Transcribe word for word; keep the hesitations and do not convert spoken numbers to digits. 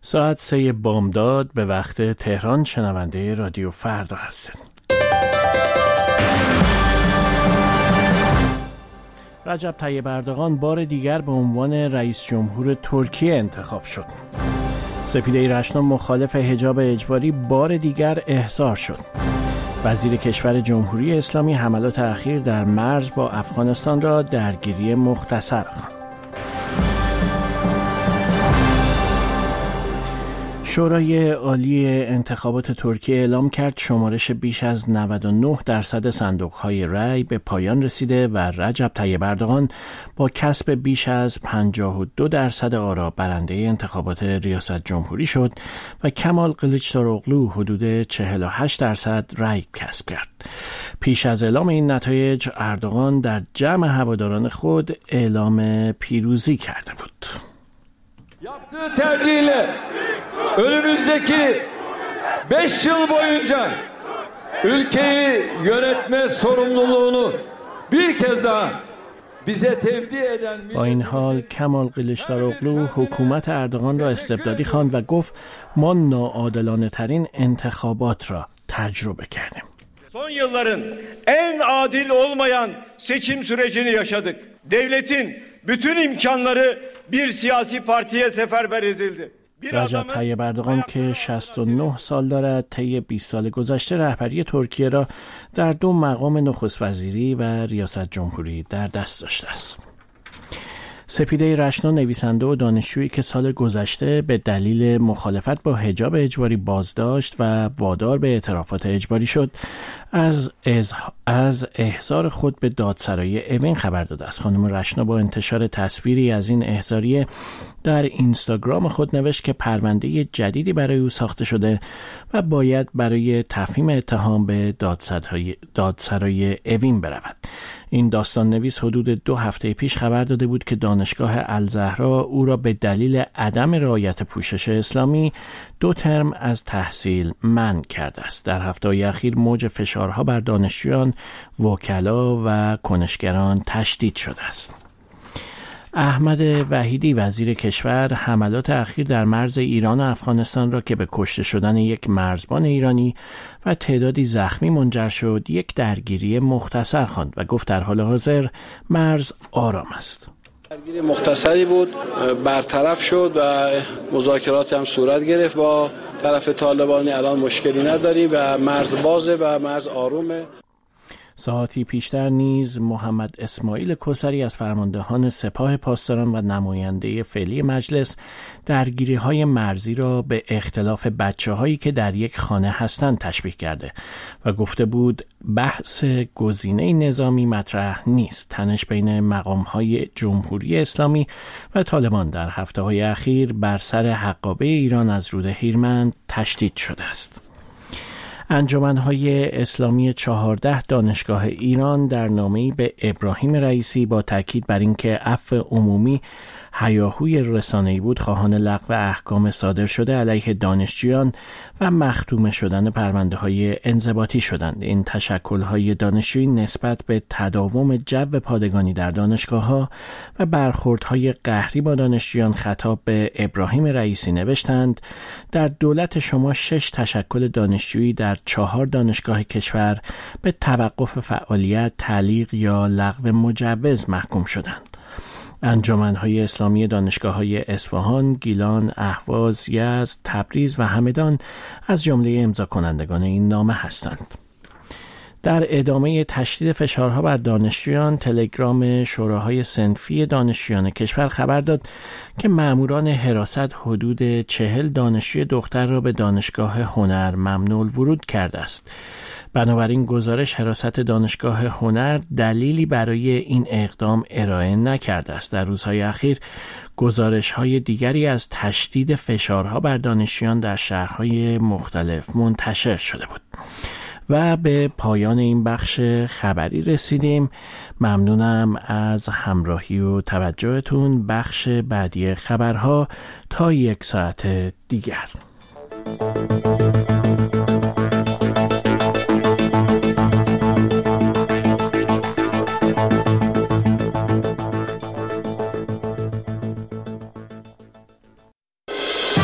ساعت سه بامداد به وقت تهران. شنونده رادیو فردا هستید. رجب طیب اردوغان بار دیگر به عنوان رئیس جمهور ترکیه انتخاب شد. سپیده رشنا مخالف حجاب اجباری بار دیگر احضار شد. وزیر کشور جمهوری اسلامی حملات اخیر در مرز با افغانستان را درگیری مختصر خواند. شورای عالی انتخابات ترکیه اعلام کرد شمارش بیش از نود و نه درصد صندوق‌های رای به پایان رسیده و رجب طیب اردوغان با کسب بیش از پنجاه و دو درصد آرا برنده انتخابات ریاست جمهوری شد و کمال کلیچداروغلو حدود چهل و هشت درصد رای کسب کرد. پیش از اعلام این نتایج اردوغان در جمع هواداران خود اعلام پیروزی کرده بود. Yaptığı tercihle önümüzdeki beş yıl boyunca ülkeyi yönetme sorumluluğunu bir kez daha bize tevdi eden... با این حال کمال کلیچداروغلو حکومت اردوغان را استبدادی خواند و گفت ما ناعادلانه ترین انتخابات را تجربه کردیم. Son yılların en adil olmayan seçim sürecini yaşadık. Devletin bütün imkanları bir siyasi partiye seferber edildi. رجب طیب اردوغان که شصت و نه سال دارد طی بیست سال گذشته رهبری ترکیه را در دو مقام نخست وزیری و ریاست جمهوری در دست داشته است. سپیده رشنا نویسنده و دانشجویی که سال گذشته به دلیل مخالفت با حجاب اجباری بازداشت و وادار به اعترافات اجباری شد، از از احضار خود به دادسرای اوین خبر داده است. خانم رشنا با انتشار تصویری از این احضاریه در اینستاگرام خود نوشت که پرونده جدیدی برای او ساخته شده و باید برای تفهیم اتهام به دادسرای دادسرای اوین برود. این داستان نویس حدود دو هفته پیش خبر داده بود که دانشگاه الزهرا او را به دلیل عدم رعایت پوشش اسلامی دو ترم از تحصیل منع کرده است. در هفته‌های اخیر موج فشارها بر دانشجویان، وکلا و کنشگران تشدید شده است. احمد وحیدی وزیر کشور حملات اخیر در مرز ایران و افغانستان را که به کشته شدن یک مرزبان ایرانی و تعدادی زخمی منجر شد یک درگیری مختصر خواند و گفت در حال حاضر مرز آرام است. درگیری مختصری بود، برطرف شد و مذاکرات هم صورت گرفت با طرف طالبانی. الان مشکلی نداریم و مرز بازه و مرز آرومه. ساعتی پیشتر نیز محمد اسماعیل کوثری از فرماندهان سپاه پاسداران و نماینده فعلی مجلس درگیری‌های مرزی را به اختلاف بچه‌هایی که در یک خانه هستند تشبیه کرده و گفته بود بحث گزینه نظامی مطرح نیست. تنش بین مقام‌های جمهوری اسلامی و طالبان در هفته‌های اخیر بر سر حقابه ایران از رود هیرمند تشدید شده است. انجمن‌های اسلامی چهارده دانشگاه ایران در نامه‌ای به ابراهیم رئیسی با تاکید بر اینکه عفو عمومی هیاهوی رسانه‌ای بود خواهان لغو احکام صادر شده علیه دانشجویان و مختوم شدن پرونده‌های انضباطی شدند. این تشکل‌های دانشجویی نسبت به تداوم جو پادگانی در دانشگاه‌ها و برخوردهای قهری با دانشجویان خطاب به ابراهیم رئیسی نوشتند در دولت شما شش تشکل دانشجویی در چهار دانشگاه کشور به توقف فعالیت، تعلیق یا لغو مجوز محکوم شدند. انجمن‌های اسلامی دانشگاه‌های اصفهان، گیلان، اهواز، یزد، تبریز و همدان از جمله امضا کنندگان این نامه هستند. در ادامه تشدید فشارها بر دانشجویان، تلگرام شوراهای صنفی دانشجویان کشور خبر داد که ماموران حراست حدود چهل دانشجوی دختر را به دانشگاه هنر ممنوع الورود کرده است. بنابراین گزارش حراست دانشگاه هنر دلیلی برای این اقدام ارائه نکرده است. در روزهای اخیر گزارش‌های دیگری از تشدید فشارها بر دانشجویان در شهرهای مختلف منتشر شده بود. و به پایان این بخش خبری رسیدیم. ممنونم از همراهی و توجهتون. بخش بعدی خبرها تا یک ساعت دیگر.